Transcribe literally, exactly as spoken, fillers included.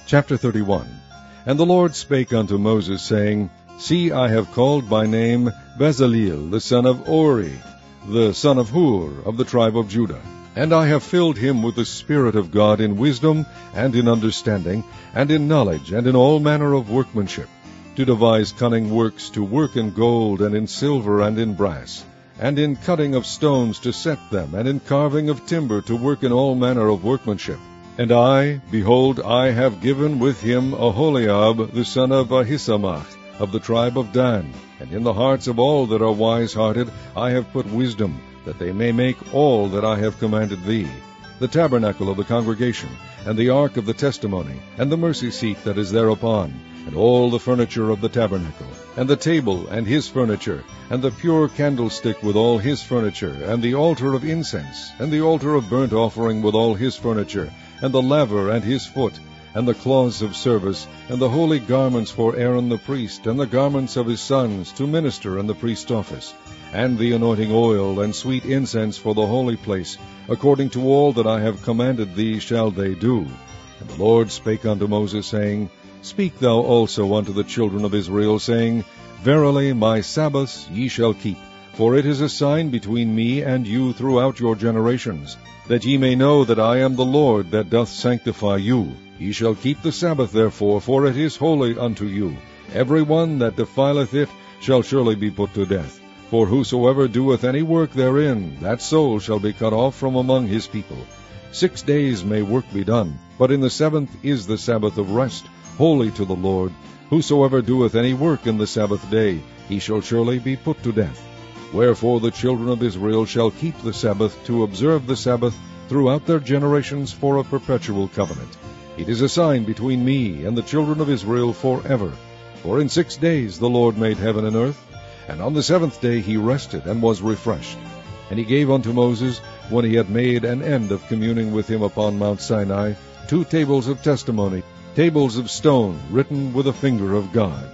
Chapter thirty-one. And the Lord spake unto Moses, saying, See, I have called by name Bezaleel, the son of Uri, the son of Hur, of the tribe of Judah. And I have filled him with the Spirit of God in wisdom, and in understanding, and in knowledge, and in all manner of workmanship, to devise cunning works, to work in gold, and in silver, and in brass, and in cutting of stones to set them, and in carving of timber, to work in all manner of workmanship. And I, behold, I have given with him Aholiab, the son of Ahisamach, of the tribe of Dan. And in the hearts of all that are wise-hearted I have put wisdom, that they may make all that I have commanded thee, the tabernacle of the congregation, and the ark of the testimony, and the mercy seat that is thereupon, and all the furniture of the tabernacle, and the table and his furniture, and the pure candlestick with all his furniture, and the altar of incense, and the altar of burnt offering with all his furniture, and the laver and his foot, and the cloths of service, and the holy garments for Aaron the priest, and the garments of his sons to minister in the priest's office, and the anointing oil and sweet incense for the holy place, according to all that I have commanded thee shall they do. And the Lord spake unto Moses, saying, Speak thou also unto the children of Israel, saying, Verily my Sabbaths ye shall keep, for it is a sign between me and you throughout your generations, that ye may know that I am the Lord that doth sanctify you. Ye shall keep the Sabbath therefore, for it is holy unto you. Every one that defileth it shall surely be put to death. For whosoever doeth any work therein, that soul shall be cut off from among his people. Six days may work be done, but in the seventh is the Sabbath of rest, holy to the Lord. Whosoever doeth any work in the Sabbath day, he shall surely be put to death. Wherefore the children of Israel shall keep the Sabbath, to observe the Sabbath throughout their generations for a perpetual covenant. It is a sign between me and the children of Israel forever. For in six days the Lord made heaven and earth, and on the seventh day he rested and was refreshed. And he gave unto Moses, when he had made an end of communing with him upon Mount Sinai, two tables of testimony, tables of stone, written with a finger of God.